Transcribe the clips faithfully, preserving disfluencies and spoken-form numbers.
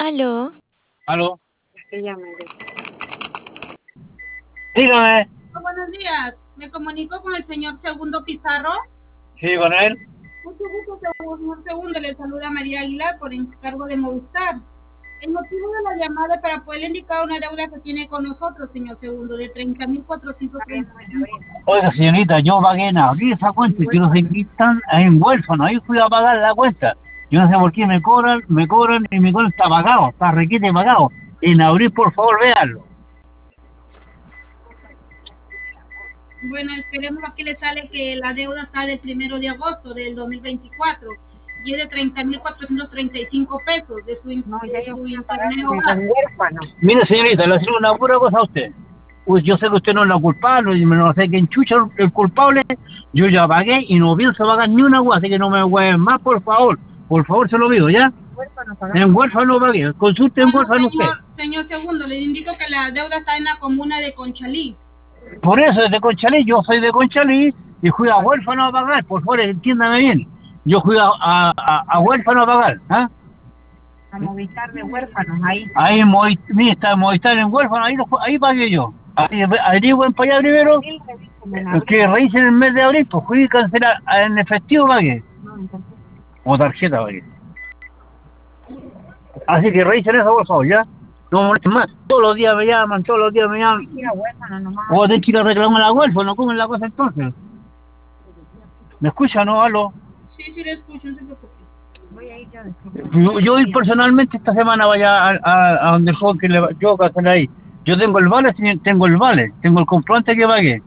Aló. ¿Aló? Que llame. Dígame. Oh, buenos días. Me comunico con el señor Segundo Pizarro. Sí, con él. Mucho gusto, señor Segundo. Le saluda María Aguilar por encargo de Movistar. El motivo de la llamada es para poderle indicar una deuda que tiene con nosotros, señor Segundo, de treinta mil cuatrocientos treinta. Oiga, señorita, yo pagué en abril esa cuenta y no sé qué están en huérfano. Ahí fui a pagar la cuenta. Yo no sé por qué me cobran, me cobran y mi cuenta está pagado, está requete pagado. En abril, por favor, véanlo. Bueno, esperemos aquí le sale que la deuda está del primero de agosto del dos mil veinticuatro y es de treinta mil cuatrocientos treinta y cinco pesos de su, No, de ya su yo internet con hogar. huérfano. Mire, señorita, le digo una pura cosa a usted. Pues yo sé que usted no es la culpable, y me no sé quién chucha el culpable. Yo ya pagué y no pienso pagar ni una agua, así que no me hueven más, por favor. Por favor, se lo pido, ¿ya? Huérfano pagado. En huérfano pagué. Consulte en Bueno, huérfano usted. señor, señor Segundo, le indico que la deuda está en la comuna de Conchalí. Por eso, desde Conchalí, yo soy de Conchalí y fui a huérfano a pagar, por favor, entiéndame bien. Yo fui a, a, a, a huérfano a pagar, ¿ah? A Movistar de huérfanos, ahí. Ahí, Movi- mira, está Movistar en huérfano, ahí, lo- ahí pagué yo. Ahí, averigüen para allá primero, Mil revísenme en abril. que revisen el mes de abril, pues fui a cancelar, en efectivo pagué, No, entonces, o tarjeta pagué. Así que revisen eso, por favor, ¿ya? No me molesten más, todos los días me llaman, todos los días me llaman. era huérfano nomás. O tenés que ir a reclamar a huérfano, ¿cómo es la cosa entonces? ¿Me escuchan o no? ¿Aló? Sí, sí, le escucho, no se preocupe. Voy a ir yo después. Yo, yo ir personalmente esta semana vaya a, a, a donde el juego que le va- yo cancelé ahí. Yo tengo el vale, señor, tengo el vale, tengo el comprobante que pagué.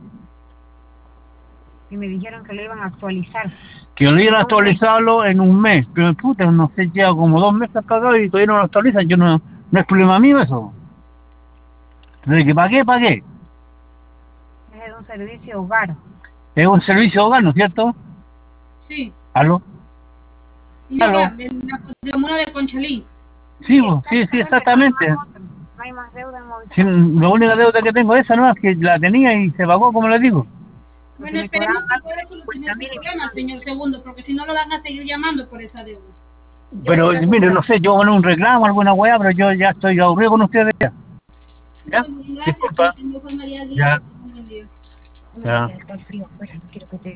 Y me dijeron que lo iban a actualizar. Que lo iban a actualizarlo en un mes, pero puta, no sé, lleva como dos meses pagado y todavía no lo actualizan. Yo no, no es problema mío eso. Desde que pagué, pagué. Es de un servicio hogar. Es un servicio hogar, ¿no es cierto? Sí. ¿Aló? No, Aló. va, de la de comuna de Conchalí. Sí, pues, sí, sí, exactamente. No hay más deuda en Movistar. Sí, la única deuda que tengo es esa, ¿no? Es que la tenía y se pagó, como les digo. Bueno, me esperemos cobraban que pueda solucionar el problema, señor Segundo, porque si no lo van a seguir llamando por esa deuda. Pero, mire, no sé, yo con un reclamo, alguna weá, pero yo ya estoy aburrido con ustedes ya. ¿Ya? Bueno, gracias, Disculpa. señor María Aguilar. Ya. Buen día. Ya. Está el frío afuera, no quiero que te